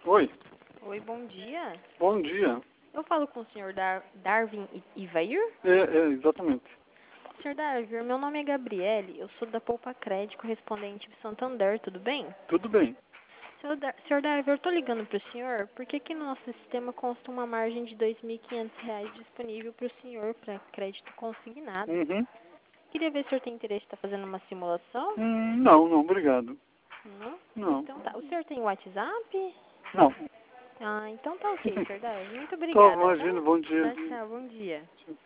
Oi, Oi, bom dia. bom dia. Eu falo com o senhor Darwin Ivair? Exatamente. Senhor Darwin, meu nome é Gabriele, eu sou da Poupa Crédito, correspondente de Santander, tudo bem? Tudo bem. Senhor Darwin, eu estou ligando para o senhor porque aqui no nosso sistema consta uma margem de R$ 2.500 disponível para o senhor para crédito consignado. Uhum. Queria ver se o senhor tem interesse em estar fazendo uma simulação? Não, obrigado. Não? Não, Então tá. O senhor tem WhatsApp? não. Ah, então tá ok, senhor Darwin. Muito Tô, obrigada, tá? imagina, bom dia. Tchau, tchau, bom dia.